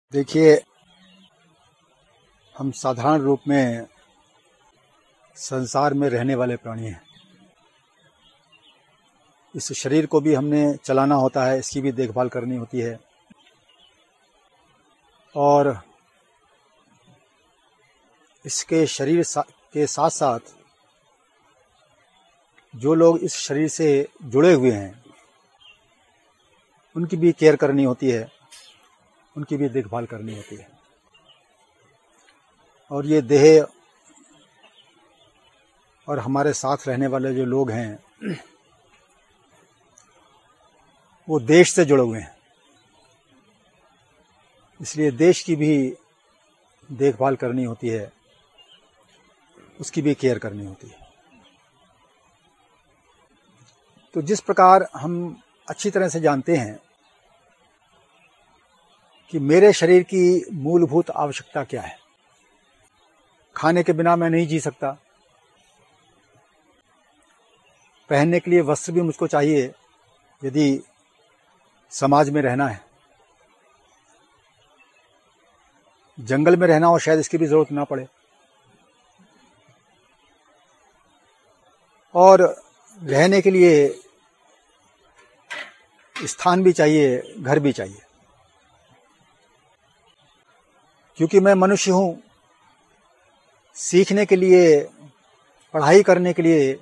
देखिए, हम साधारण रूप में संसार में रहने वाले प्राणी हैं। इस शरीर को भी हमने चलाना होता है, इसकी भी देखभाल करनी होती है। और इसके शरीर के साथ साथ जो लोग इस शरीर से जुड़े हुए हैं, उनकी भी केयर करनी होती है, उनकी भी देखभाल करनी होती है। और ये देह और हमारे साथ रहने वाले जो लोग हैं, वो देश से जुड़े हुए हैं, इसलिए देश की भी देखभाल करनी होती है, उसकी भी केयर करनी होती है। तो जिस प्रकार हम अच्छी तरह से जानते हैं कि मेरे शरीर की मूलभूत आवश्यकता क्या है। खाने के बिना मैं नहीं जी सकता, पहनने के लिए वस्त्र भी मुझको चाहिए यदि समाज में रहना है। जंगल में रहना हो शायद इसकी भी जरूरत ना पड़े। और रहने के लिए स्थान भी चाहिए, घर भी चाहिए। क्योंकि मैं मनुष्य हूं, सीखने के लिए, पढ़ाई करने के लिए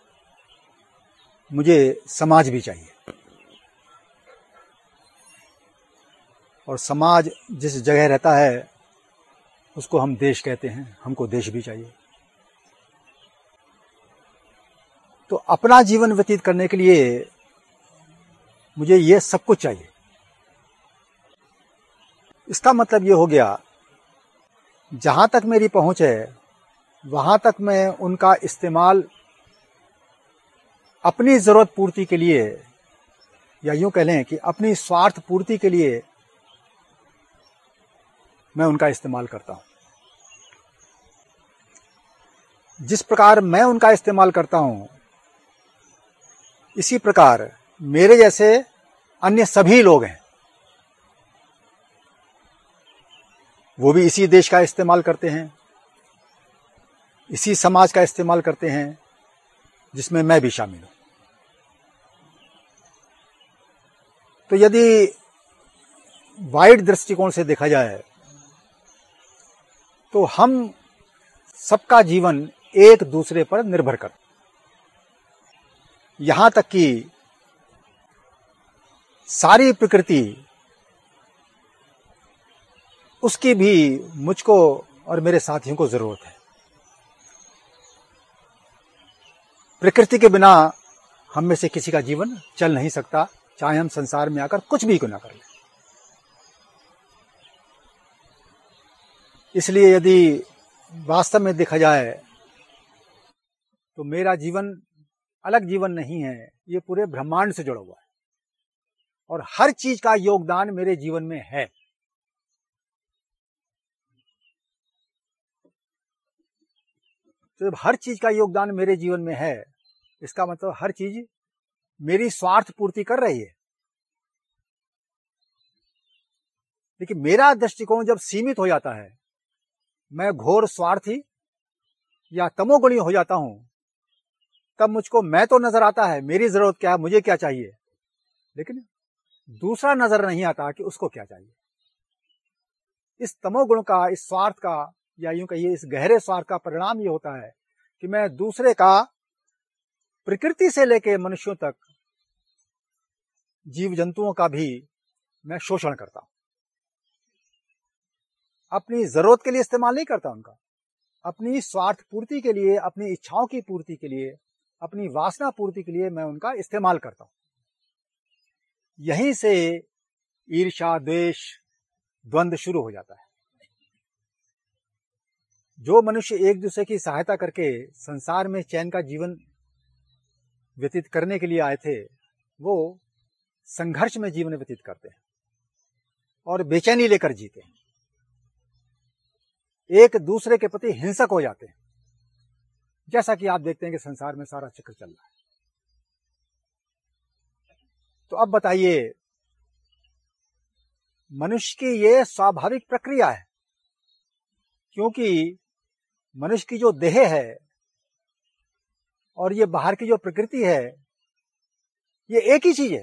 मुझे समाज भी चाहिए। और समाज जिस जगह रहता है उसको हम देश कहते हैं, हमको देश भी चाहिए। तो अपना जीवन व्यतीत करने के लिए मुझे ये सब कुछ चाहिए। इसका मतलब ये हो गया, जहां तक मेरी पहुंच है वहां तक मैं उनका इस्तेमाल अपनी जरूरत पूर्ति के लिए, या यूं कह लें कि अपनी स्वार्थ पूर्ति के लिए मैं उनका इस्तेमाल करता हूं। जिस प्रकार मैं उनका इस्तेमाल करता हूं, इसी प्रकार मेरे जैसे अन्य सभी लोग हैं, वो भी इसी देश का इस्तेमाल करते हैं, इसी समाज का इस्तेमाल करते हैं, जिसमें मैं भी शामिल हूं। तो यदि वाइड दृष्टिकोण से देखा जाए तो हम सबका जीवन एक दूसरे पर निर्भर करता है। यहां तक कि सारी प्रकृति, उसकी भी मुझको और मेरे साथियों को जरूरत है। प्रकृति के बिना हम में से किसी का जीवन चल नहीं सकता, चाहे हम संसार में आकर कुछ भी क्यों ना कर लें। इसलिए यदि वास्तव में देखा जाए तो मेरा जीवन अलग जीवन नहीं है, ये पूरे ब्रह्मांड से जुड़ा हुआ है और हर चीज का योगदान मेरे जीवन में है। तो जब हर चीज का योगदान मेरे जीवन में है, इसका मतलब हर चीज मेरी स्वार्थ पूर्ति कर रही है। लेकिन मेरा दृष्टिकोण जब सीमित हो जाता है, मैं घोर स्वार्थी या तमोगुणी हो जाता हूं, तब मुझको मैं तो नजर आता है मेरी जरूरत क्या है, मुझे क्या चाहिए, लेकिन दूसरा नजर नहीं आता कि उसको क्या चाहिए। इस तमोगुण का, इस स्वार्थ का, या यूं कहिए इस गहरे स्वार्थ का परिणाम ये होता है कि मैं दूसरे का, प्रकृति से लेकर मनुष्यों तक, जीव जंतुओं का भी मैं शोषण करता हूं। अपनी जरूरत के लिए इस्तेमाल नहीं करता उनका, अपनी स्वार्थ पूर्ति के लिए, अपनी इच्छाओं की पूर्ति के लिए, अपनी वासना पूर्ति के लिए मैं उनका इस्तेमाल करता हूं। यहीं से ईर्ष्या, द्वेष, द्वंद्व शुरू हो जाता है। जो मनुष्य एक दूसरे की सहायता करके संसार में चैन का जीवन व्यतीत करने के लिए आए थे, वो संघर्ष में जीवन व्यतीत करते हैं और बेचैनी लेकर जीते हैं, एक दूसरे के प्रति हिंसक हो जाते हैं, जैसा कि आप देखते हैं कि संसार में सारा चक्र चल रहा है। तो अब बताइए, मनुष्य की ये स्वाभाविक प्रक्रिया है, क्योंकि मनुष्य की जो देह है और ये बाहर की जो प्रकृति है, ये एक ही चीज है।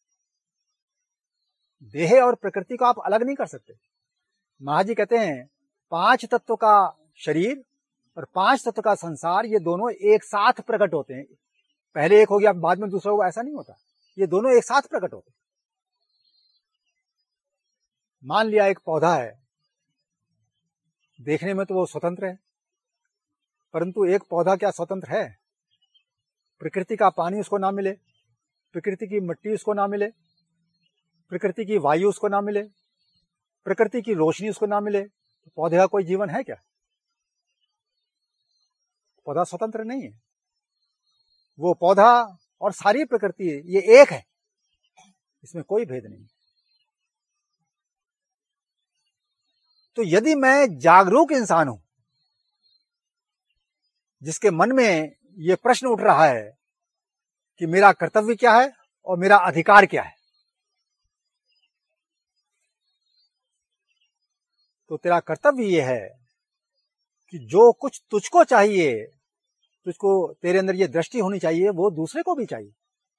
देह और प्रकृति को आप अलग नहीं कर सकते। महाराज जी कहते हैं 5 तत्व का शरीर और 5 तत्व का संसार, ये दोनों एक साथ प्रकट होते हैं। पहले एक हो गया बाद में दूसरा होगा, ऐसा नहीं होता। ये दोनों एक साथ प्रकट होते हैं। मान लिया एक पौधा है, देखने में तो वो स्वतंत्र है, परंतु एक पौधा क्या स्वतंत्र है? प्रकृति का पानी उसको ना मिले, प्रकृति की मिट्टी उसको ना मिले, प्रकृति की वायु उसको ना मिले, प्रकृति की रोशनी उसको ना मिले, तो पौधे का कोई जीवन है क्या? पौधा स्वतंत्र नहीं है। वो पौधा और सारी प्रकृति ये एक है, इसमें कोई भेद नहीं। तो यदि मैं जागरूक इंसान हूं, जिसके मन में ये प्रश्न उठ रहा है कि मेरा कर्तव्य क्या है और मेरा अधिकार क्या है, तो तेरा कर्तव्य ये है कि जो कुछ तुझको चाहिए, तुझको तेरे अंदर ये दृष्टि होनी चाहिए, वो दूसरे को भी चाहिए।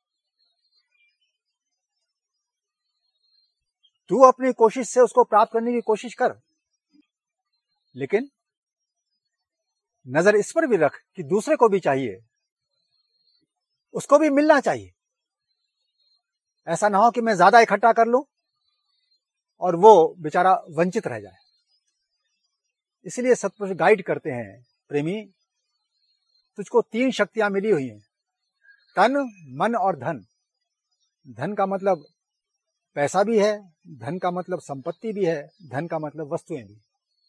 तू अपनी कोशिश से उसको प्राप्त करने की कोशिश कर, लेकिन नजर इस पर भी रख कि दूसरे को भी चाहिए, उसको भी मिलना चाहिए। ऐसा ना हो कि मैं ज्यादा इकट्ठा कर लूं और वो बेचारा वंचित रह जाए। इसलिए सतपुरुष गाइड करते हैं, प्रेमी तुझको 3 शक्तियां मिली हुई हैं, तन, मन और धन। धन का मतलब पैसा भी है, धन का मतलब संपत्ति भी है, धन का मतलब वस्तुएं भी।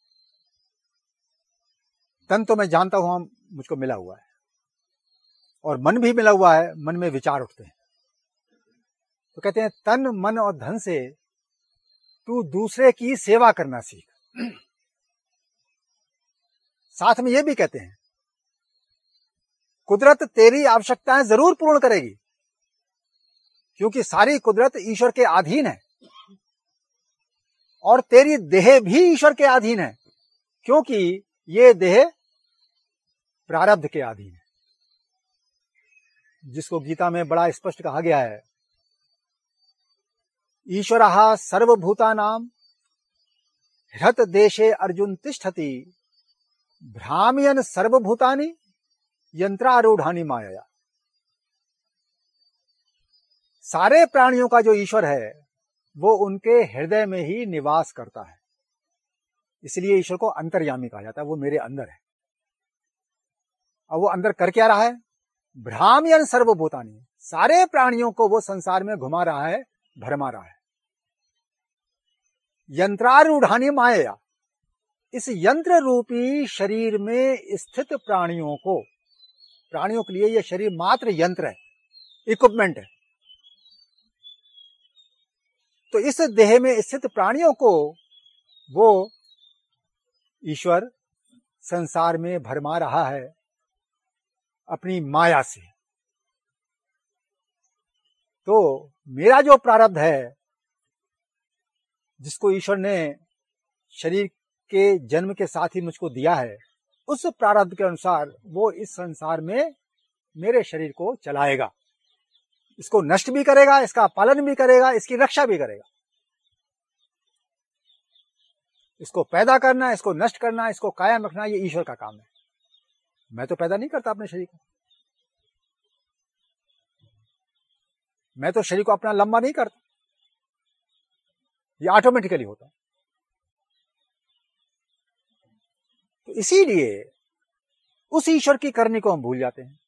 तन तो मैं जानता हूं मुझको मिला हुआ है, और मन भी मिला हुआ है, मन में विचार उठते हैं। तो कहते हैं तन, मन और धन से तू दूसरे की सेवा करना सीख। साथ में ये भी कहते हैं कुदरत तेरी आवश्यकताएं जरूर पूर्ण करेगी, क्योंकि सारी कुदरत ईश्वर के अधीन है, और तेरी देह भी ईश्वर के अधीन है, क्योंकि ये देह प्रारब्ध के अधीन है, जिसको गीता में बड़ा स्पष्ट कहा गया है, ईश्वरः सर्वभूतानां हृत देशे अर्जुन तिष्ठति भ्रामयन् सर्वभूतानि यंत्रारूढ़ानि मायया। सारे प्राणियों का जो ईश्वर है वो उनके हृदय में ही निवास करता है, इसलिए ईश्वर को अंतर्यामी कहा जाता है। वो मेरे अंदर है। अब वो अंदर कर क्या रहा है? भ्रामयन् सर्वभूतानि, सारे प्राणियों को वो संसार में घुमा रहा है, भरमा रहा है। यंत्रारूढ़ानि मायया, इस यंत्र रूपी शरीर में स्थित प्राणियों के लिए यह शरीर मात्र यंत्र है, इक्विपमेंट है। तो इस देह में स्थित प्राणियों को वो ईश्वर संसार में भरमा रहा है अपनी माया से। तो मेरा जो प्रारब्ध है, जिसको ईश्वर ने शरीर के जन्म के साथ ही मुझको दिया है, उस प्रारब्ध के अनुसार वो इस संसार में मेरे शरीर को चलाएगा, इसको नष्ट भी करेगा, इसका पालन भी करेगा, इसकी रक्षा भी करेगा। इसको पैदा करना, इसको नष्ट करना, इसको कायम रखना, ये ईश्वर का काम है। मैं तो पैदा नहीं करता अपने शरीर को, मैं तो शरीर को अपना लंबा नहीं करता, ये ऑटोमेटिकली होता है। तो इसीलिए उस ईश्वर की करनी को हम भूल जाते हैं।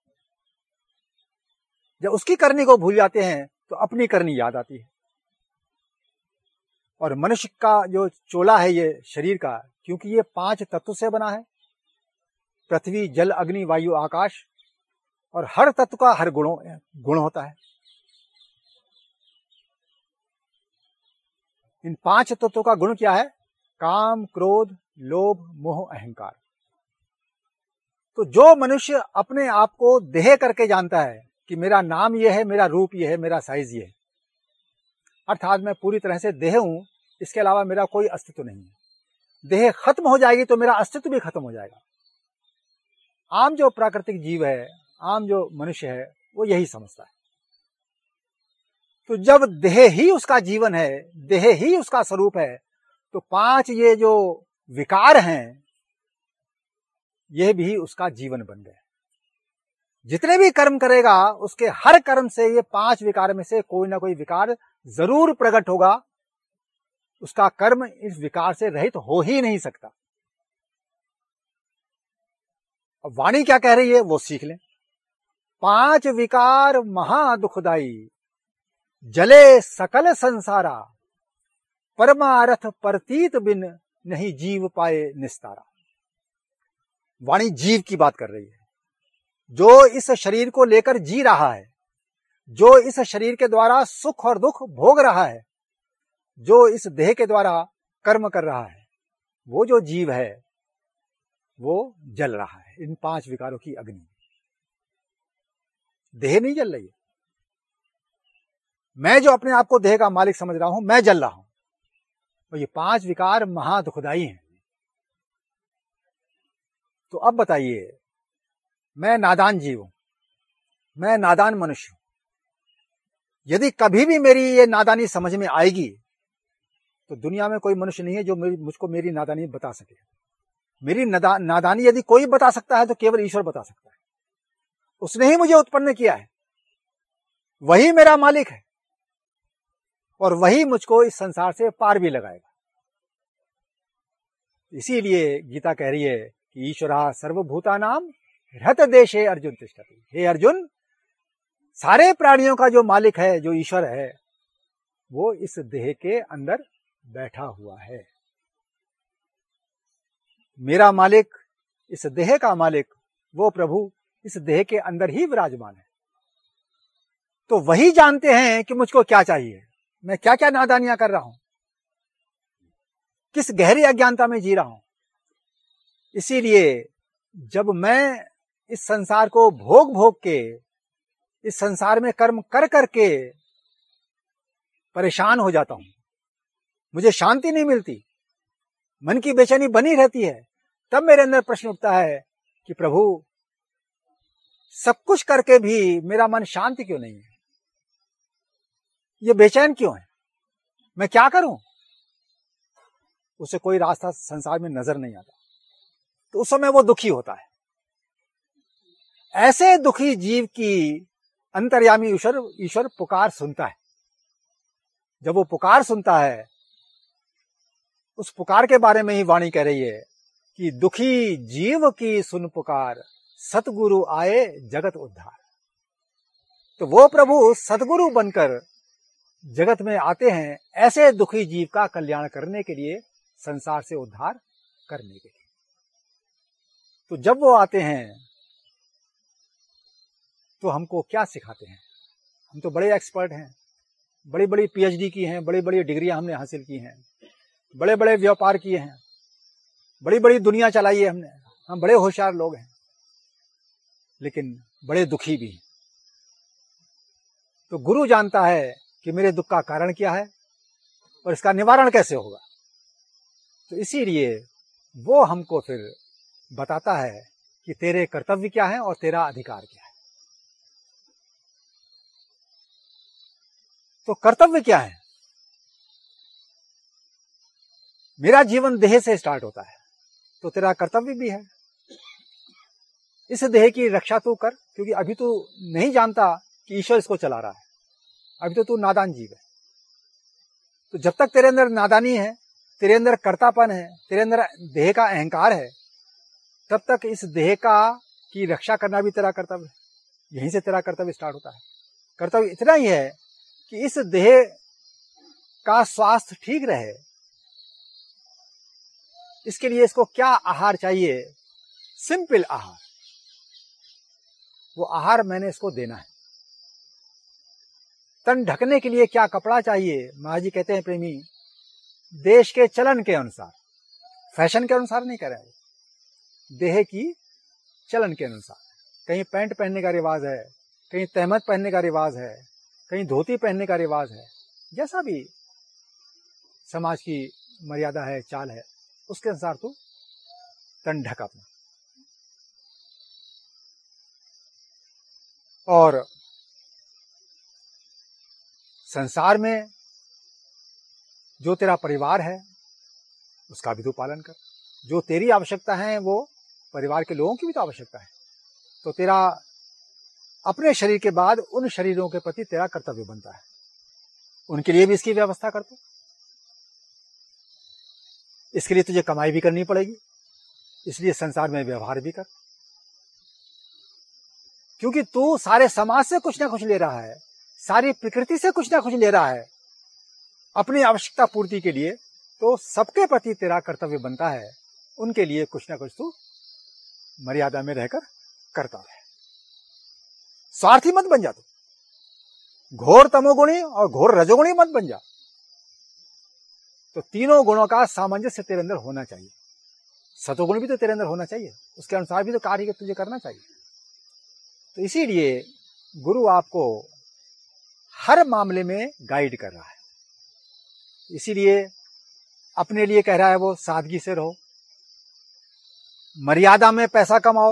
जब उसकी करनी को भूल जाते हैं तो अपनी करनी याद आती है। और मनुष्य का जो चोला है ये शरीर का, क्योंकि ये 5 तत्व से बना है, पृथ्वी, जल, अग्नि, वायु, आकाश, और हर तत्व का हर गुण होता है। इन 5 तत्वों का गुण क्या है? काम, क्रोध, लोभ, मोह, अहंकार। तो जो मनुष्य अपने आप को देह करके जानता है कि मेरा नाम यह है, मेरा रूप यह है, मेरा साइज यह है, अर्थात मैं पूरी तरह से देह हूं, इसके अलावा मेरा कोई अस्तित्व नहीं है। देह खत्म हो जाएगी तो मेरा अस्तित्व भी खत्म हो जाएगा। आम जो प्राकृतिक जीव है, आम जो मनुष्य है, वो यही समझता है। तो जब देह ही उसका जीवन है, देह ही उसका स्वरूप है, तो 5 ये जो विकार हैं, ये भी उसका जीवन बन गए। जितने भी कर्म करेगा, उसके हर कर्म से ये 5 विकार में से कोई ना कोई विकार जरूर प्रकट होगा। उसका कर्म इस विकार से रहित हो ही नहीं सकता। अब वाणी क्या कह रही है वो सीख लें। 5 विकार महा दुखदाई, जले सकल संसारा, परमारथ परतीत बिन नहीं जीव पाए निस्तारा। वाणी जीव की बात कर रही है, जो इस शरीर को लेकर जी रहा है, जो इस शरीर के द्वारा सुख और दुख भोग रहा है, जो इस देह के द्वारा कर्म कर रहा है, वो जो जीव है वो जल रहा है इन 5 विकारों की अग्नि। देह नहीं जल रही है। मैं जो अपने आप को देह का मालिक समझ रहा हूं, मैं जल रहा हूं। तो ये 5 विकार महा दुखदाई हैं। तो अब बताइए, मैं नादान जीव हूं, मैं नादान मनुष्य हूं। यदि कभी भी मेरी ये नादानी समझ में आएगी, तो दुनिया में कोई मनुष्य नहीं है जो मुझको मेरी नादानी बता सके। मेरी नादानी यदि कोई बता सकता है तो केवल ईश्वर बता सकता है। उसने ही मुझे उत्पन्न किया है, वही मेरा मालिक है, और वही मुझको इस संसार से पार भी लगाएगा। इसीलिए गीता कह रही है कि ईश्वरः सर्वभूतानां हृतदेशे अर्जुन तिष्ठति। हे अर्जुन, सारे प्राणियों का जो मालिक है, जो ईश्वर है, वो इस देह के अंदर बैठा हुआ है। मेरा मालिक, इस देह का मालिक, वो प्रभु इस देह के अंदर ही विराजमान है। तो वही जानते हैं कि मुझको क्या चाहिए, मैं क्या क्या नादानियां कर रहा हूं, किस गहरी अज्ञानता में जी रहा हूं। इसीलिए जब मैं इस संसार को भोग भोग के, इस संसार में कर्म कर करके परेशान हो जाता हूं, मुझे शांति नहीं मिलती, मन की बेचैनी बनी रहती है, तब मेरे अंदर प्रश्न उठता है कि प्रभु, सब कुछ करके भी मेरा मन शांत क्यों नहीं है, ये बेचैन क्यों है, मैं क्या करूं। उसे कोई रास्ता संसार में नजर नहीं आता, तो उस समय वो दुखी होता है। ऐसे दुखी जीव की अंतर्यामी ईश्वर पुकार सुनता है। जब वो पुकार सुनता है, उस पुकार के बारे में ही वाणी कह रही है कि दुखी जीव की सुन पुकार, सतगुरु आए जगत उद्धार। तो वो प्रभु सतगुरु बनकर जगत में आते हैं, ऐसे दुखी जीव का कल्याण करने के लिए, संसार से उद्धार करने के लिए। तो जब वो आते हैं तो हमको क्या सिखाते हैं। हम तो बड़े एक्सपर्ट हैं, बड़ी बड़ी पीएचडी की हैं, बड़ी बड़ी डिग्रियां हमने हासिल की हैं, बड़े बड़े व्यापार किए हैं, बड़ी बड़ी दुनिया चलाई है हमने, हम बड़े होशियार लोग हैं, लेकिन बड़े दुखी भी हैं। तो गुरु जानता है कि मेरे दुख का कारण क्या है और इसका निवारण कैसे होगा। तो इसीलिए वो हमको फिर बताता है कि तेरे कर्तव्य क्या है और तेरा अधिकार क्या है। तो कर्तव्य क्या है। मेरा जीवन देह से स्टार्ट होता है, तो तेरा कर्तव्य भी है इस देह की रक्षा तू कर, क्योंकि अभी तू नहीं जानता कि ईश्वर इसको चला रहा है, अभी तो तू नादान जीव है। तो जब तक तेरे अंदर नादानी है, तेरे अंदर कर्तापन है, तेरे अंदर देह का अहंकार है, तब तक इस देह का की रक्षा करना भी तेरा कर्तव्य है। यहीं से तेरा कर्तव्य स्टार्ट होता है। कर्तव्य इतना ही है कि इस देह का स्वास्थ्य ठीक रहे, इसके लिए इसको क्या आहार चाहिए, सिंपल आहार, वो आहार मैंने इसको देना है। तन ढकने के लिए क्या कपड़ा चाहिए, महाराज कहते हैं प्रेमी, देश के चलन के अनुसार, फैशन के अनुसार नहीं कह रहे, देह की चलन के अनुसार। कहीं पैंट पहनने का रिवाज है, कहीं तहमत पहनने का रिवाज है, कहीं धोती पहनने का रिवाज है, जैसा भी समाज की मर्यादा है, चाल है, उसके अनुसार तू तन ढक अपना। और संसार में जो तेरा परिवार है उसका भी तू पालन कर। जो तेरी आवश्यकता है वो परिवार के लोगों की भी तो आवश्यकता है। तो तेरा अपने शरीर के बाद उन शरीरों के प्रति तेरा कर्तव्य बनता है, उनके लिए भी इसकी व्यवस्था कर दो। इसके लिए तुझे कमाई भी करनी पड़ेगी, इसलिए संसार में व्यवहार भी कर, क्योंकि तू सारे समाज से कुछ ना कुछ ले रहा है, सारी प्रकृति से कुछ ना कुछ ले रहा है अपनी आवश्यकता पूर्ति के लिए। तो सबके प्रति तेरा कर्तव्य बनता है, उनके लिए कुछ ना कुछ तू मर्यादा में रहकर करता है। स्वार्थी मत बन जा तू, घोर तमोगुणी और घोर रजोगुणी मत बन जा। तो तीनों गुणों का सामंजस्य तेरे अंदर होना चाहिए। सतोगुण भी तो तेरे अंदर होना चाहिए, उसके अनुसार भी तो कार्य तुझे करना चाहिए। तो इसीलिए गुरु आपको हर मामले में गाइड कर रहा है। इसीलिए अपने लिए कह रहा है वो सादगी से रहो, मर्यादा में पैसा कमाओ,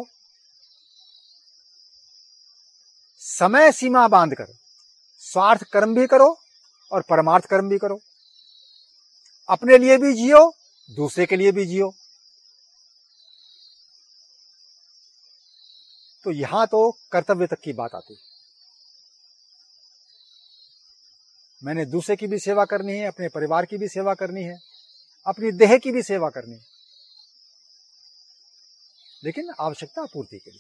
समय सीमा बांधकर स्वार्थ कर्म भी करो और परमार्थ कर्म भी करो। अपने लिए भी जियो, दूसरे के लिए भी जियो। तो यहां तो कर्तव्य तक की बात आती है। मैंने दूसरे की भी सेवा करनी है, अपने परिवार की भी सेवा करनी है, अपनी देह की भी सेवा करनी है, लेकिन आवश्यकता पूर्ति के लिए।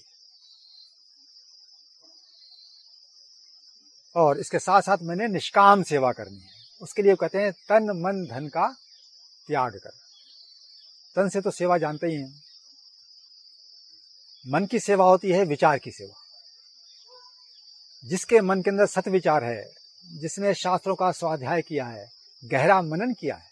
और इसके साथ साथ मैंने निष्काम सेवा करनी है। उसके लिए कहते हैं तन मन धन का त्याग कर। तन से तो सेवा जानते ही हैं, मन की सेवा होती है विचार की सेवा। जिसके मन के अंदर सत विचार है, जिसने शास्त्रों का स्वाध्याय किया है, गहरा मनन किया है,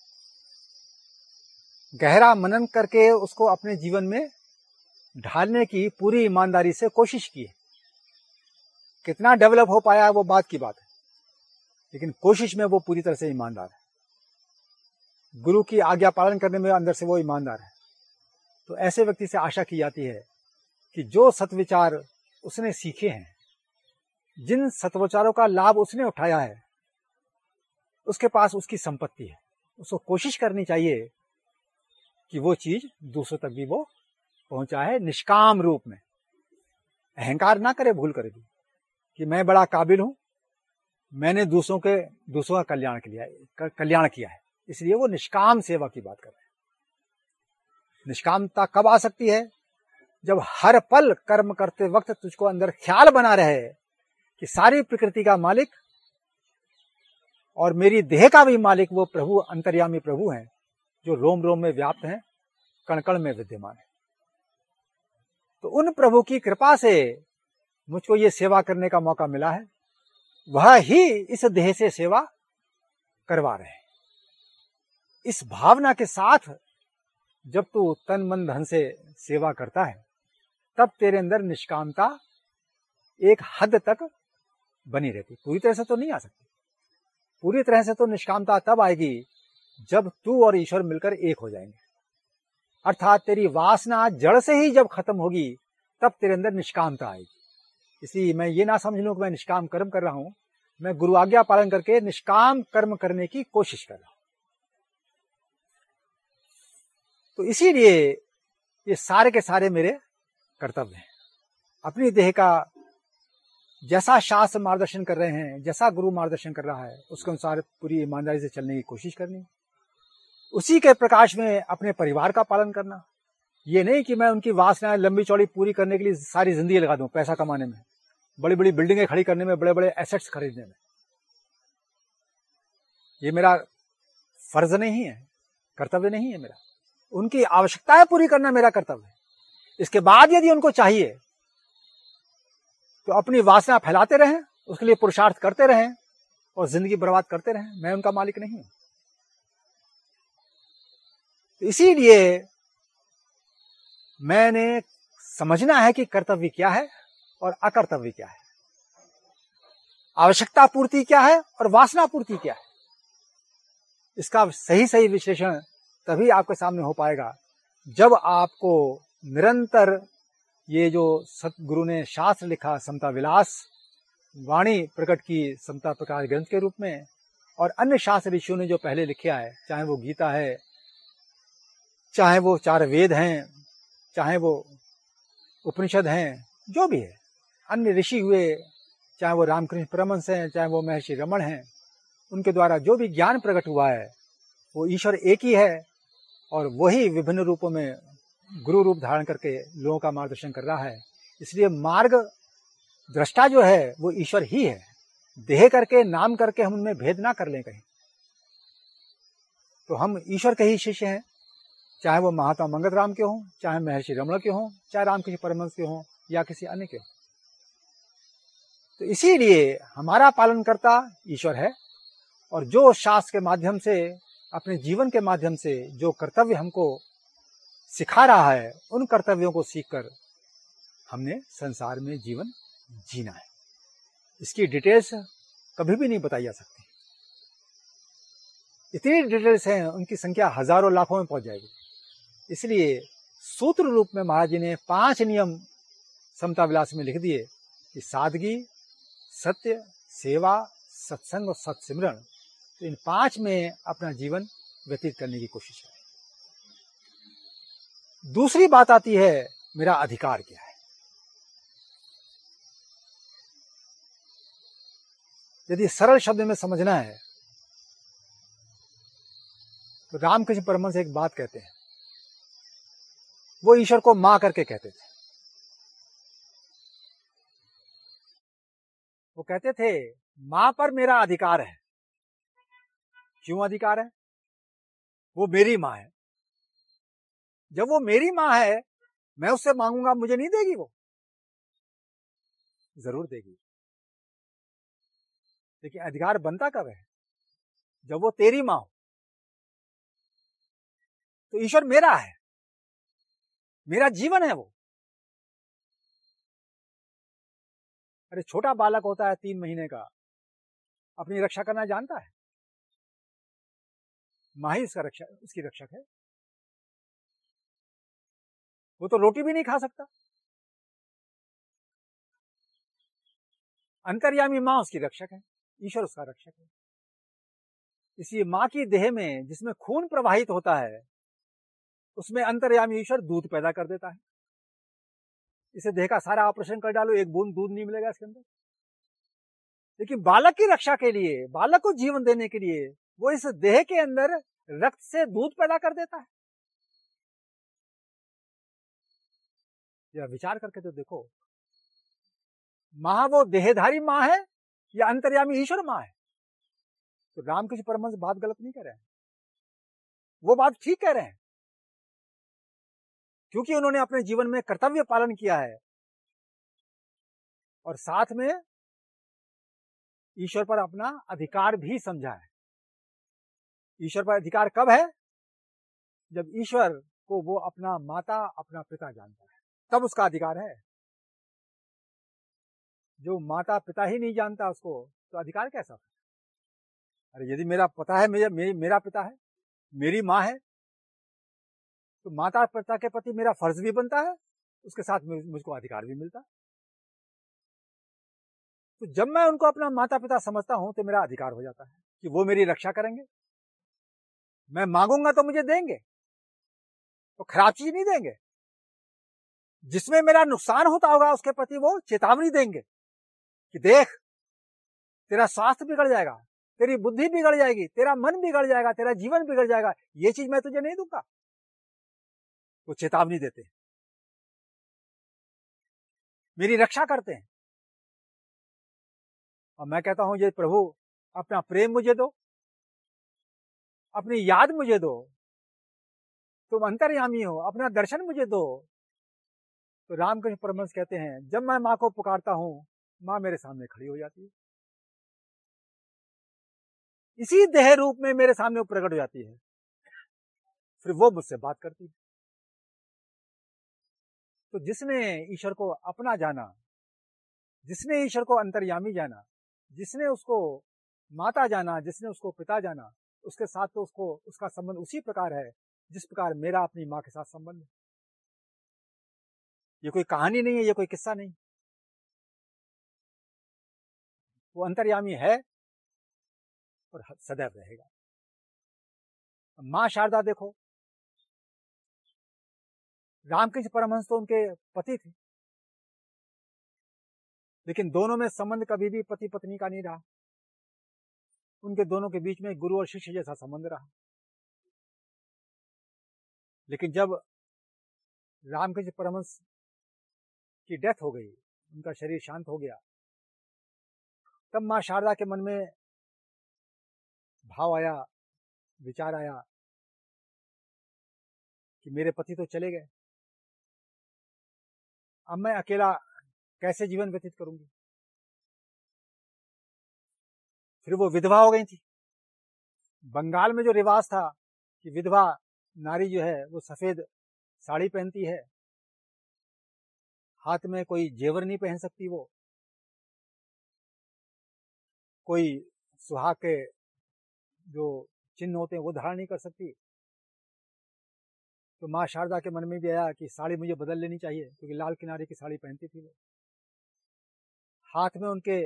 गहरा मनन करके उसको अपने जीवन में ढालने की पूरी ईमानदारी से कोशिश की है। कितना डेवलप हो पाया वो बात की बात है, लेकिन कोशिश में वो पूरी तरह से ईमानदार है। गुरु की आज्ञा पालन करने में अंदर से वो ईमानदार है। तो ऐसे व्यक्ति से आशा की जाती है कि जो सत्विचार उसने सीखे हैं, जिन सत्विचारों का लाभ उसने उठाया है, उसके पास उसकी संपत्ति है, उसको कोशिश करनी चाहिए कि वो चीज दूसरों तक भी वो पहुंचाए निष्काम रूप में। अहंकार ना करे भूल करे भी कि मैं बड़ा काबिल हूं, मैंने दूसरों का कल्याण किया है, इसलिए वो निष्काम सेवा की बात कर रहे हैं। निष्कामता कब आ सकती है? जब हर पल कर्म करते वक्त तुझको अंदर ख्याल बना रहे कि सारी प्रकृति का मालिक और मेरी देह का भी मालिक वो प्रभु, अंतर्यामी प्रभु हैं, जो रोम रोम में व्याप्त हैं, कण कण में विद्यमान है। तो उन प्रभु की कृपा से मुझको ये सेवा करने का मौका मिला है, वह ही इस देह से सेवा करवा रहे हैं। इस भावना के साथ जब तू तन मन धन से सेवा करता है, तब तेरे अंदर निष्कामता एक हद तक बनी रहती। पूरी तरह से तो नहीं आ सकती। पूरी तरह से तो निष्कामता तब आएगी जब तू और ईश्वर मिलकर एक हो जाएंगे, अर्थात तेरी वासना जड़ से ही जब खत्म होगी तब तेरे अंदर निष्कामता आएगी। इसलिए मैं ये ना समझ लूं कि मैं निष्काम कर्म कर रहा हूं, मैं गुरु आज्ञा पालन करके निष्काम कर्म करने की कोशिश कर रहा हूं। तो इसीलिए ये सारे के सारे मेरे कर्तव्य हैं। अपनी देह का जैसा शास्त्र मार्गदर्शन कर रहे हैं, जैसा गुरु मार्गदर्शन कर रहा है, उसके अनुसार पूरी ईमानदारी से चलने की कोशिश करनी, उसी के प्रकाश में अपने परिवार का पालन करना। ये नहीं कि मैं उनकी वासनाएं लंबी चौड़ी पूरी करने के लिए सारी जिंदगी लगा दूं पैसा कमाने में, बड़ी बड़ी बिल्डिंगें खड़ी करने में, बड़े बड़े एसेट्स खरीदने में। ये मेरा फर्ज नहीं है, कर्तव्य नहीं है मेरा। उनकी आवश्यकताएं पूरी करना मेरा कर्तव्य है। इसके बाद यदि उनको चाहिए तो अपनी वासना फैलाते रहें, उसके लिए पुरुषार्थ करते रहें और जिंदगी बर्बाद करते रहें। मैं उनका मालिक नहीं हूं। तो इसीलिए मैंने समझना है कि कर्तव्य क्या है और अकर्तव्य क्या है, आवश्यकता पूर्ति क्या है और वासना पूर्ति क्या है। इसका सही सही विश्लेषण तभी आपके सामने हो पाएगा जब आपको निरंतर ये जो सतगुरु ने शास्त्र लिखा, समता विलास वाणी प्रकट की समता प्रकाश ग्रंथ के रूप में, और अन्य शास्त्र ऋषियों ने जो पहले लिखा है, चाहे वो गीता है, चाहे वो 4 वेद हैं, चाहे वो उपनिषद हैं, जो भी है, अन्य ऋषि हुए, चाहे वो रामकृष्ण परमहंस हैं, चाहे वो महर्षि रमण हैं, उनके द्वारा जो भी ज्ञान प्रकट हुआ है वो ईश्वर एक ही है, और वही विभिन्न रूपों में गुरु रूप धारण करके लोगों का मार्गदर्शन कर रहा है। इसलिए मार्ग दृष्टा जो है वो ईश्वर ही है। देह करके, नाम करके हम उनमें भेद ना कर लें कहीं। तो हम ईश्वर के ही शिष्य हैं, चाहे वो महात्मा मंगत राम के हों, चाहे महर्षि रमण के हों, चाहे रामकृष्ण परमहंस के हों, या किसी अन्य के हों। तो इसीलिए हमारा पालनकर्ता ईश्वर है, और जो शास्त्र के माध्यम से, अपने जीवन के माध्यम से जो कर्तव्य हमको सिखा रहा है, उन कर्तव्यों को सीखकर हमने संसार में जीवन जीना है। इसकी डिटेल्स कभी भी नहीं बताई जा सकती। इतनी डिटेल्स हैं, उनकी संख्या हजारों लाखों में पहुंच जाएगी। इसलिए सूत्र रूप में महाराज जी ने 5 नियम समता विलास में लिख दिए कि सादगी, सत्य, सेवा, सत्संग और सत्सिमरण, तो इन 5 में अपना जीवन व्यतीत करने की कोशिश है। दूसरी बात आती है मेरा अधिकार क्या है। यदि सरल शब्द में समझना है तो रामकृष्ण परमहंस एक बात कहते हैं, वो ईश्वर को मां करके कहते थे। वो कहते थे मां पर मेरा अधिकार है। क्यों अधिकार है? वो मेरी मां है। जब वो मेरी मां है, मैं उससे मांगूंगा, मुझे नहीं देगी? वो जरूर देगी। लेकिन अधिकार बनता कब है? जब वो तेरी मां हो। तो ईश्वर मेरा है, मेरा जीवन है वो। अरे छोटा बालक होता है 3 महीने का, अपनी रक्षा करना जानता है। मां ही उसकी रक्षक है। वो तो रोटी भी नहीं खा सकता। अंतर्यामी मां उसकी रक्षक है, ईश्वर उसका रक्षक है। इसलिए मां की देह में जिसमें खून प्रवाहित होता है, उसमें अंतर्यामी ईश्वर दूध पैदा कर देता है। इसे देह का सारा ऑपरेशन कर डालो, एक बूंद दूध नहीं मिलेगा इसके अंदर। लेकिन बालक की रक्षा के लिए, बालक को जीवन देने के लिए, वो इस देह के अंदर रक्त से दूध पैदा कर देता है। या विचार करके तो देखो, मां वो देहधारी मां है या अंतर्यामी ईश्वर मां है? तो रामकृष्ण परमहंस बात गलत नहीं कह रहे हैं, वो बात ठीक कह रहे हैं, क्योंकि उन्होंने अपने जीवन में कर्तव्य पालन किया है और साथ में ईश्वर पर अपना अधिकार भी समझा है। ईश्वर पर अधिकार कब है? जब ईश्वर को वो अपना माता, अपना पिता जानता है, तब उसका अधिकार है। जो माता पिता ही नहीं जानता उसको, तो अधिकार कैसा है? अरे यदि मेरा पता है, मेरा पिता है, मेरी मां है, तो माता पिता के प्रति मेरा फर्ज भी बनता है, उसके साथ मुझको अधिकार भी मिलता है। तो जब मैं उनको अपना माता पिता समझता हूं तो मेरा अधिकार हो जाता है कि वो मेरी रक्षा करेंगे। मैं मांगूंगा तो मुझे देंगे, तो खराब चीज नहीं देंगे। जिसमें मेरा नुकसान होता होगा उसके प्रति वो चेतावनी देंगे कि देख, तेरा स्वास्थ्य बिगड़ जाएगा, तेरी बुद्धि बिगड़ जाएगी, तेरा मन बिगड़ जाएगा, तेरा जीवन बिगड़ जाएगा, ये चीज मैं तुझे नहीं दूंगा। वो चेतावनी देते हैं, मेरी रक्षा करते हैं। और मैं कहता हूं, ये प्रभु अपना प्रेम मुझे दो, अपनी याद मुझे दो, तुम अंतर्यामी हो, अपना दर्शन मुझे दो। तो रामकृष्ण परमहंस कहते हैं, जब मैं मां को पुकारता हूं, मां मेरे सामने खड़ी हो जाती है, इसी देह रूप में मेरे सामने वो प्रकट हो जाती है, फिर वो मुझसे बात करती है। तो जिसने ईश्वर को अपना जाना, जिसने ईश्वर को अंतर्यामी जाना, जिसने उसको माता जाना, जिसने उसको पिता जाना, उसके साथ तो उसका संबंध उसी प्रकार है जिस प्रकार मेरा अपनी माँ के साथ संबंध है। ये कोई कहानी नहीं है, ये कोई किस्सा नहीं। वो अंतर्यामी है और सदैव रहेगा। माँ शारदा देखो, रामकृष्ण परमहंस तो उनके पति थे, लेकिन दोनों में संबंध कभी भी पति पत्नी का नहीं रहा। उनके दोनों के बीच में गुरु और शिष्य जैसा संबंध रहा। लेकिन जब रामकृष्ण परमहंस की डेथ हो गई, उनका शरीर शांत हो गया, तब माँ शारदा के मन में भाव आया, विचार आया कि मेरे पति तो चले गए, अब मैं अकेला कैसे जीवन व्यतीत करूंगी। फिर वो विधवा हो गई थी। बंगाल में जो रिवाज था कि विधवा नारी जो है वो सफेद साड़ी पहनती है, हाथ में कोई जेवर नहीं पहन सकती, वो कोई सुहाग के जो चिन्ह होते हैं वो धारण नहीं कर सकती। तो माँ शारदा के मन में भी आया कि साड़ी मुझे बदल लेनी चाहिए, क्योंकि लाल किनारे की साड़ी पहनती थी वो। हाथ में उनके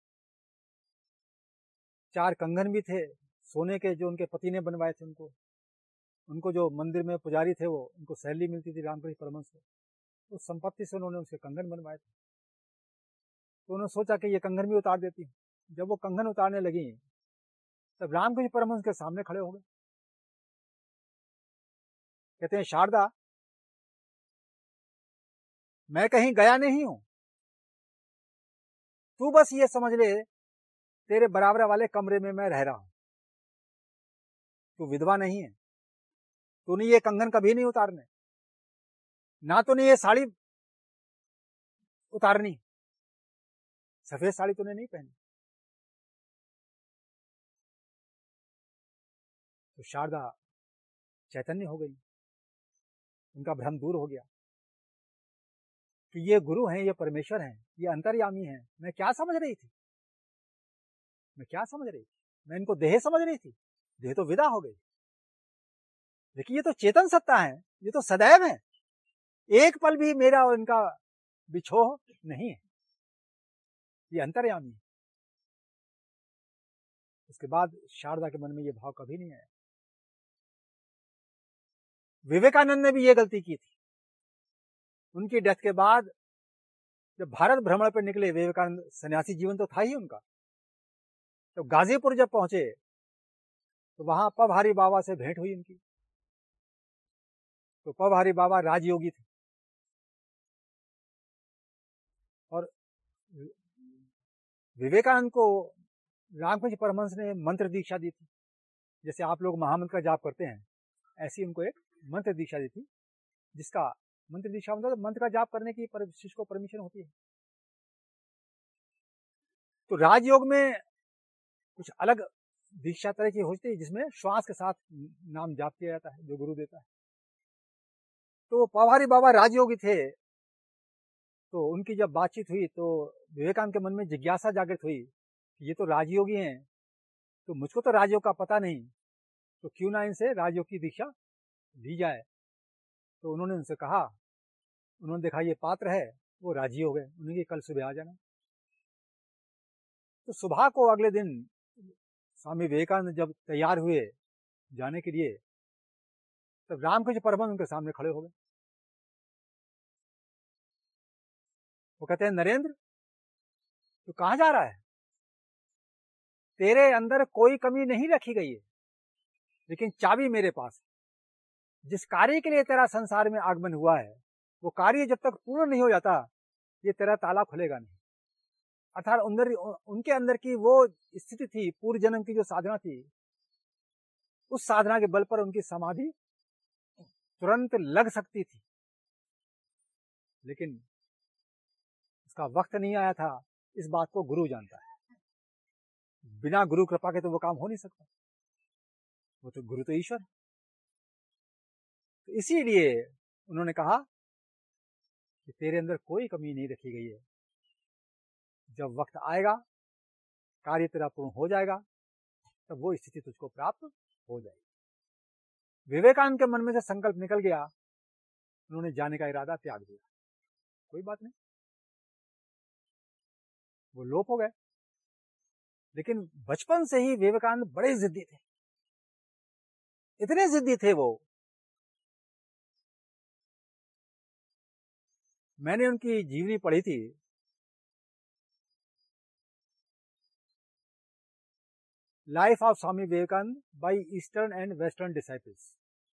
4 कंगन भी थे सोने के, जो उनके पति ने बनवाए थे। उनको जो मंदिर में पुजारी थे वो उनको सैलरी मिलती थी रामकृष्ण परमहंस से, उस संपत्ति से उन्होंने उसके कंगन बनवाए थे। तो उन्होंने सोचा कि ये कंगन भी उतार देती हूँ। जब वो कंगन उतारने लगी तब रामकृष्ण परमहंस के सामने खड़े हो गए। कहते हैं, शारदा, मैं कहीं गया नहीं हूं, तू बस ये समझ ले तेरे बराबर वाले कमरे में मैं रह रहा हूं। तू विधवा नहीं है, तूने ये कंगन कभी नहीं उतारने, ना तूने ये साड़ी उतारनी, सफेद साड़ी तूने नहीं पहनी। तो शारदा चैतन्य हो गई, उनका भ्रम दूर हो गया कि ये गुरु हैं, ये परमेश्वर हैं, ये अंतर्यामी हैं। मैं क्या समझ रही थी, मैं इनको देह समझ रही थी, देह तो विदा हो गई। देखिए, ये तो चेतन सत्ता है, ये तो सदैव है, एक पल भी मेरा और इनका बिछोह नहीं है, ये अंतर्यामी है। उसके बाद शारदा के मन में ये भाव कभी नहीं आया। विवेकानंद ने भी ये गलती की थी। उनकी डेथ के बाद जब भारत भ्रमण पर निकले विवेकानंद, सन्यासी जीवन तो था ही उनका, तो गाजीपुर जब पहुंचे तो वहां पवहारी बाबा से भेंट हुई उनकी। तो पवहारी बाबा राजयोगी थे और विवेकानंद को रामकृष्ण परमहंस ने मंत्र दीक्षा दी थी। जैसे आप लोग महामंत्र का जाप करते हैं, ऐसी उनको एक मंत्र दीक्षा दी थी, जिसका मंत्र दीक्षा मतलब मंत्र का जाप करने की शिष्य को परमिशन होती है। तो राजयोग में कुछ अलग दीक्षा तरह की होती है, जिसमें श्वास के साथ नाम जाप किया जाता है, जो गुरु देता है। तो पवहारी बाबा राजयोगी थे, तो उनकी जब बातचीत हुई तो विवेकानंद के मन में जिज्ञासा जागृत हुई कि ये तो राजयोगी हैं, तो मुझको तो राजयोग का पता नहीं, तो क्यों ना इनसे राजयोग की दीक्षा दी जाए। तो उन्होंने उनसे कहा, उन्होंने देखा ये पात्र है, वो राजी हो गए। उन्होंने कल सुबह आ जाना। तो सुबह को अगले दिन स्वामी विवेकानंद जब तैयार हुए जाने के लिए, तब रामकृष्ण परमहंस उनके सामने खड़े हो गए। वो कहते हैं, नरेंद्र, तू कहां जा रहा है? तेरे अंदर कोई कमी नहीं रखी गई है, लेकिन चाबी मेरे पास है। जिस कार्य के लिए तेरा संसार में आगमन हुआ है, वो कार्य जब तक पूर्ण नहीं हो जाता, ये तेरा ताला खुलेगा नहीं। अर्थात उनके अंदर की वो स्थिति थी, पूर्व जन्म की जो साधना थी, उस साधना के बल पर उनकी समाधि तुरंत लग सकती थी, लेकिन उसका वक्त नहीं आया था। इस बात को गुरु जानता है। बिना गुरु कृपा के तो वो काम हो नहीं सकता। वो तो गुरु तो ईश्वर। तो इसीलिए उन्होंने कहा कि तेरे अंदर कोई कमी नहीं रखी गई है, जब वक्त आएगा, कार्य तेरा पूर्ण हो जाएगा, तब वो स्थिति तुझको प्राप्त हो जाएगी। विवेकानंद के मन में से संकल्प निकल गया, उन्होंने जाने का इरादा त्याग दिया, कोई बात नहीं, वो लोप हो गए। लेकिन बचपन से ही विवेकानंद बड़े जिद्दी थे, इतने जिद्दी थे वो। मैंने उनकी जीवनी पढ़ी थी, life of Swami Vivekananda by eastern and western disciples.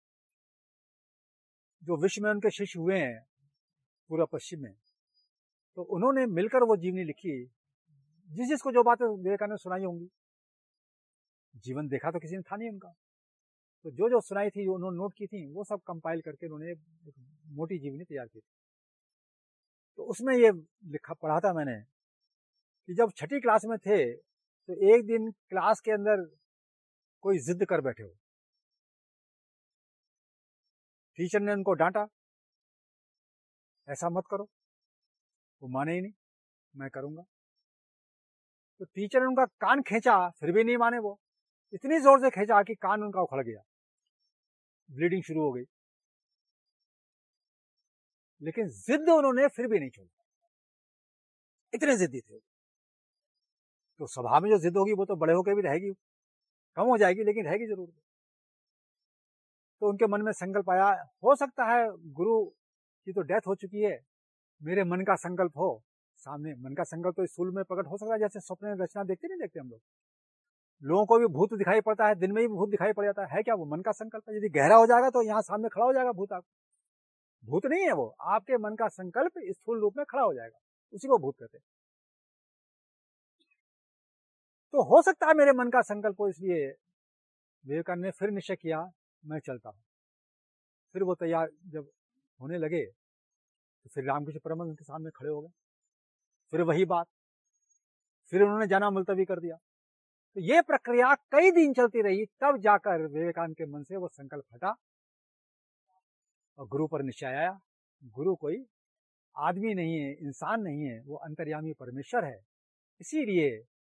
जो विश्व में उनके शिष्य हुए हैं पूर्व पश्चिम में, तो उन्होंने मिलकर वो जीवनी लिखी। जिसको जो बातें विवेकानंद सुनाई होंगी, जीवन देखा तो किसी ने था नहीं उनका, तो जो जो सुनाई थी, जो उन्होंने नोट की थी, वो सब कंपाइल करके उन्होंने एक मोटी जीवनी तैयार की थी। तो उसमें ये लिखा पढ़ा था मैंने कि जब छठी क्लास में थे, तो एक दिन क्लास के अंदर कोई जिद कर बैठे हो, टीचर ने उनको डांटा, ऐसा मत करो, वो माने ही नहीं, मैं करूंगा। तो टीचर ने उनका कान खींचा, फिर भी नहीं माने वो, इतनी जोर से खींचा कि कान उनका उखड़ गया, ब्लीडिंग शुरू हो गई। लेकिन जिद उन्होंने फिर भी नहीं छोड़ी, इतने जिद्दी थे। तो स्वभाव में जो जिद होगी वो तो बड़े होकर भी रहेगी, कम हो जाएगी, लेकिन रहेगी जरूर। तो उनके मन में संकल्प आया, हो सकता है गुरु की तो डेथ हो चुकी है, मेरे मन का संकल्प हो सामने। मन का संकल्प तो स्थूल में प्रकट हो सकता है, जैसे स्वप्न रचना देखते नहीं देखते हम लोगों को भी भूत दिखाई पड़ता है, दिन में भी भूत दिखाई पड़ जाता है क्या वो मन का संकल्प है? यदि गहरा हो जाएगा तो यहाँ सामने खड़ा हो जाएगा भूत। आप भूत नहीं है वो, आपके मन का संकल्प स्थूल रूप में खड़ा हो जाएगा, उसी को भूत कहते हैं। तो हो सकता है मेरे मन का संकल्प हो, इसलिए विवेकानंद ने फिर निश्चय किया, मैं चलता हूं। फिर वो तैयार जब होने लगे तो फिर रामकृष्ण परमहंस उनके सामने खड़े हो गए, फिर वही बात, फिर उन्होंने जाना मुलतवी कर दिया। तो ये प्रक्रिया कई दिन चलती रही, तब जाकर विवेकानंद के मन से वो संकल्प हटा और गुरु पर निश्चय आया। गुरु कोई आदमी नहीं है, इंसान नहीं है, वो अंतर्यामी परमेश्वर है, इसीलिए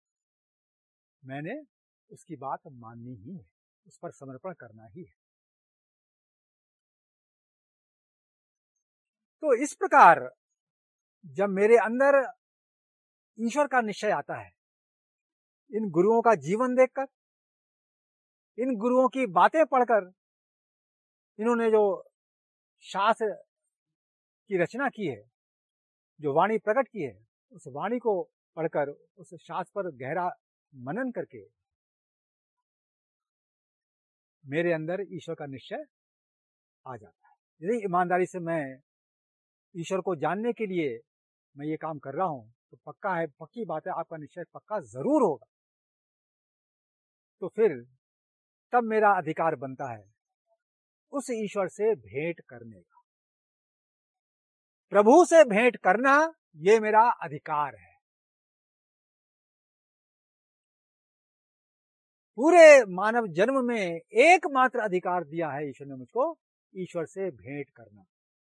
मैंने उसकी बात माननी ही है, उस पर समर्पण करना ही है। तो इस प्रकार जब मेरे अंदर ईश्वर का निश्चय आता है, इन गुरुओं का जीवन देखकर, इन गुरुओं की बातें पढ़कर, इन्होंने जो शास्त्र की रचना की है, जो वाणी प्रकट की है, उस वाणी को पढ़कर, उस शास्त्र पर गहरा मनन करके मेरे अंदर ईश्वर का निश्चय आ जाता है। यदि ईमानदारी से मैं ईश्वर को जानने के लिए मैं ये काम कर रहा हूं, तो पक्का है, पक्की बात है, आपका निश्चय पक्का जरूर होगा। तो फिर तब मेरा अधिकार बनता है उस ईश्वर से भेंट करने का। प्रभु से भेंट करना ये मेरा अधिकार है। पूरे मानव जन्म में एकमात्र अधिकार दिया है ईश्वर ने मुझको, ईश्वर से भेंट करना।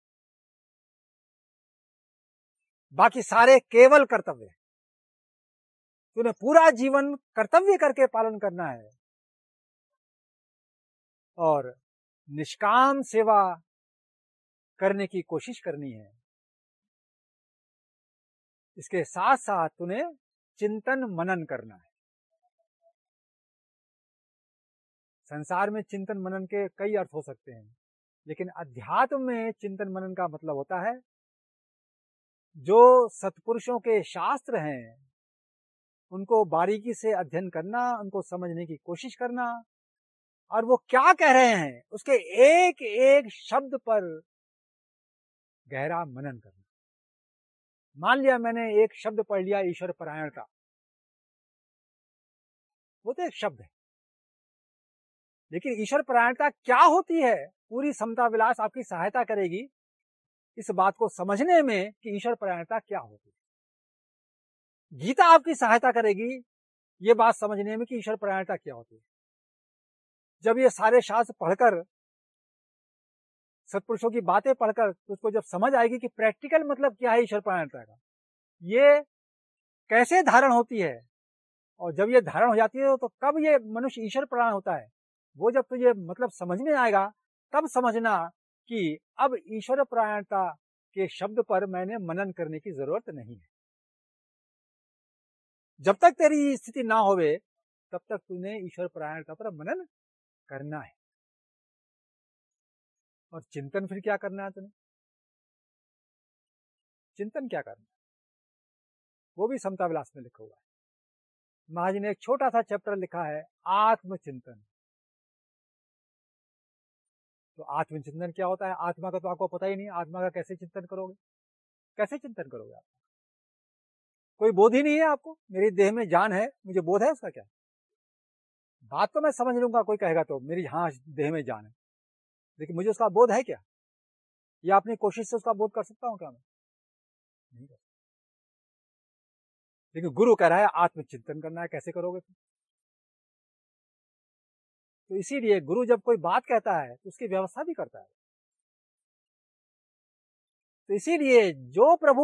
बाकी सारे केवल कर्तव्य। तूने पूरा जीवन कर्तव्य करके पालन करना है और निष्काम सेवा करने की कोशिश करनी है। इसके साथ साथ तूने चिंतन मनन करना है। संसार में चिंतन मनन के कई अर्थ हो सकते हैं, लेकिन अध्यात्म में चिंतन मनन का मतलब होता है जो सत्पुरुषों के शास्त्र हैं उनको बारीकी से अध्ययन करना, उनको समझने की कोशिश करना, और वो क्या कह रहे हैं उसके एक एक शब्द पर गहरा मनन करना। मान लिया मैंने एक शब्द पढ़ लिया, ईश्वर परायणता, वो तो एक शब्द है, लेकिन ईश्वर परायणता क्या होती है, पूरी समता विलास आपकी सहायता करेगी इस बात को समझने में कि ईश्वर परायणता क्या होती है। गीता आपकी सहायता करेगी ये बात समझने में कि ईश्वर परायणता क्या होती है। जब ये सारे शास्त्र पढ़कर, सत्पुरुषों की बातें पढ़कर, तो उसको जब समझ आएगी कि प्रैक्टिकल मतलब क्या है ईश्वर परायणता का, ये कैसे धारण होती है, और जब ये धारण हो जाती है तो कब ये मनुष्य ईश्वर परायण होता है, वो जब तुझे मतलब समझ में आएगा तब समझना कि अब ईश्वर परायणता के शब्द पर मैंने मनन करने की जरूरत नहीं है। जब तक तेरी स्थिति ना होवे तब तक तूने ईश्वर परायणता पर मनन करना है। और चिंतन फिर क्या करना है? तूने चिंतन क्या करना है? वो भी समता विलास में लिखा हुआ है। महाराज जी ने एक छोटा सा चैप्टर लिखा है, आत्मचिंतन। तो आत्मचिंतन क्या होता है? आत्मा का तो आपको पता ही नहीं, आत्मा का कैसे चिंतन करोगे? कैसे चिंतन करोगे आप? कोई बोध ही नहीं है आपको। मेरी देह में जान है, मुझे बोध है उसका क्या? बात तो मैं समझ लूंगा, कोई कहेगा तो मेरी हाँ देह में जान है, लेकिन मुझे उसका बोध है क्या? या अपनी कोशिश से उसका बोध कर सकता हूं क्या मैं? नहीं कर। लेकिन गुरु कह रहा है आत्मचिंतन करना है, कैसे करोगे तुम? तो इसीलिए गुरु जब कोई बात कहता है तो उसकी व्यवस्था भी करता है। तो इसीलिए जो प्रभु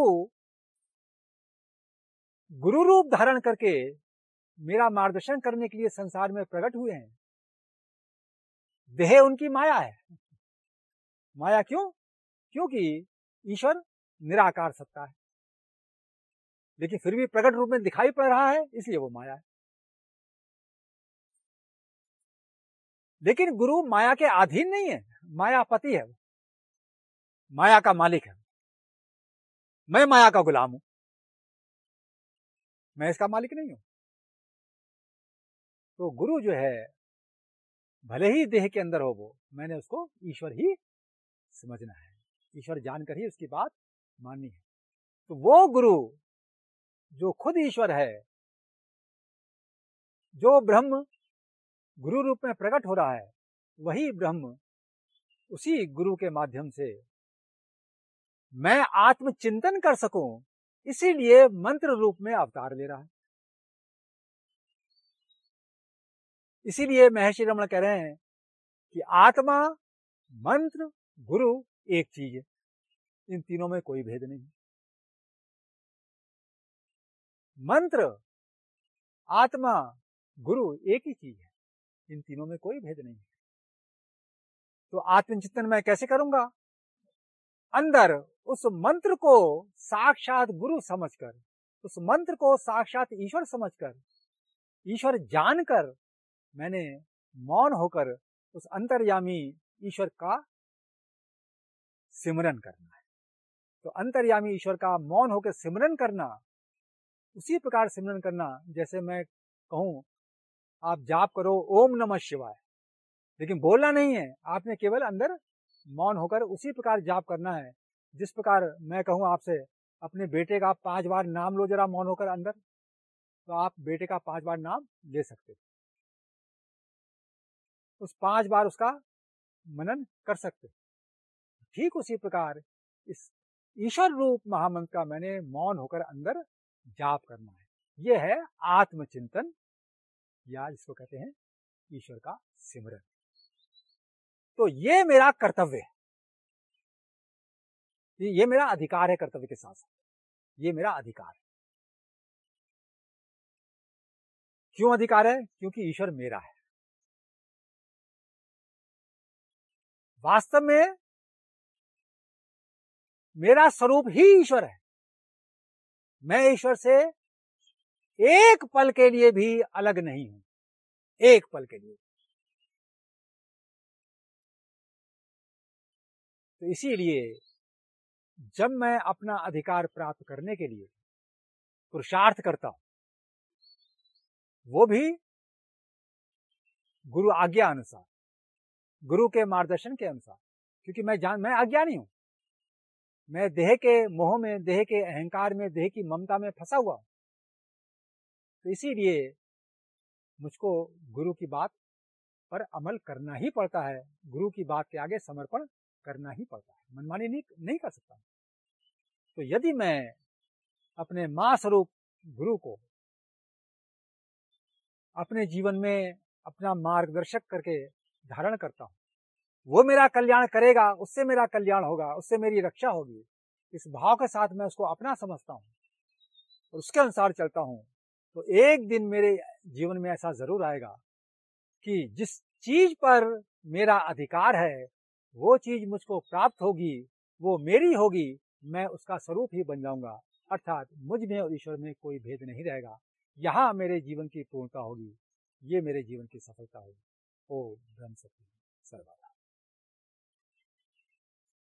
गुरु रूप धारण करके मेरा मार्गदर्शन करने के लिए संसार में प्रकट हुए हैं, देह उनकी माया है। माया क्यों? क्योंकि ईश्वर निराकार सत्ता है, लेकिन फिर भी प्रकट रूप में दिखाई पड़ रहा है, इसलिए वो माया है। लेकिन गुरु माया के अधीन नहीं है, मायापति है, माया का मालिक है। मैं माया का गुलाम हूं, मैं इसका मालिक नहीं हूं। तो गुरु जो है भले ही देह के अंदर हो, वो मैंने उसको ईश्वर ही समझना है, ईश्वर जानकर ही उसकी बात माननी है। तो वो गुरु जो खुद ईश्वर है, जो ब्रह्म गुरु रूप में प्रकट हो रहा है, वही ब्रह्म उसी गुरु के माध्यम से मैं आत्मचिंतन कर सकूं, इसीलिए मंत्र रूप में अवतार ले रहा है। इसीलिए महर्षि रमण कह रहे हैं कि आत्मा, मंत्र, गुरु एक चीज है, इन तीनों में कोई भेद नहीं। मंत्र, आत्मा, गुरु एक ही चीज है, इन तीनों में कोई भेद नहीं है। तो आत्मचिंतन मैं कैसे करूंगा? अंदर उस मंत्र को साक्षात गुरु समझकर, उस मंत्र को साक्षात ईश्वर समझकर, ईश्वर जानकर मैंने मौन होकर उस अंतर्यामी ईश्वर का सिमरन करना है। तो अंतर्यामी ईश्वर का मौन होकर सिमरन करना, उसी प्रकार सिमरन करना जैसे मैं कहूं आप जाप करो ओम नमः शिवाय, लेकिन बोलना नहीं है, आपने केवल अंदर मौन होकर उसी प्रकार जाप करना है। जिस प्रकार मैं कहूं आपसे अपने बेटे का 5 बार नाम लो जरा मौन होकर अंदर, तो आप बेटे का 5 बार नाम ले सकते, उस 5 बार उसका मनन कर सकते। ठीक उसी प्रकार इस ईश्वर रूप महामंत्र का मैंने मौन होकर अंदर जाप करना है। यह है आत्मचिंतन, या जिसको कहते हैं ईश्वर का सिमरन। तो ये मेरा कर्तव्य है, ये मेरा अधिकार है। कर्तव्य के साथ साथ ये मेरा अधिकार है। क्यों अधिकार है? क्योंकि ईश्वर मेरा है। वास्तव में मेरा स्वरूप ही ईश्वर है। मैं ईश्वर से एक पल के लिए भी अलग नहीं हूं, एक पल के लिए। तो इसीलिए जब मैं अपना अधिकार प्राप्त करने के लिए पुरुषार्थ करता हूं, वो भी गुरु आज्ञा अनुसार, गुरु के मार्गदर्शन के अनुसार, क्योंकि मैं अज्ञानी हूं, मैं देह के मोह में, देह के अहंकार में, देह की ममता में फंसा हुआ हूं। तो इसीलिए मुझको गुरु की बात पर अमल करना ही पड़ता है, गुरु की बात के आगे समर्पण करना ही पड़ता है, मनमानी नहीं कर सकता। तो यदि मैं अपने मां स्वरूप गुरु को अपने जीवन में अपना मार्गदर्शक करके धारण करता हूं, वो मेरा कल्याण करेगा, उससे मेरा कल्याण होगा, उससे मेरी रक्षा होगी, इस भाव के साथ मैं उसको अपना समझता हूं और उसके अनुसार चलता हूं, तो एक दिन मेरे जीवन में ऐसा जरूर आएगा कि जिस चीज पर मेरा अधिकार है, वो चीज मुझको प्राप्त होगी, वो मेरी होगी, मैं उसका स्वरूप ही बन जाऊंगा। अर्थात मुझ में और ईश्वर में कोई भेद नहीं रहेगा। यहाँ मेरे जीवन की पूर्णता होगी, ये मेरे जीवन की सफलता होगी। ओ ब्रह्म सत्य सर्वदा।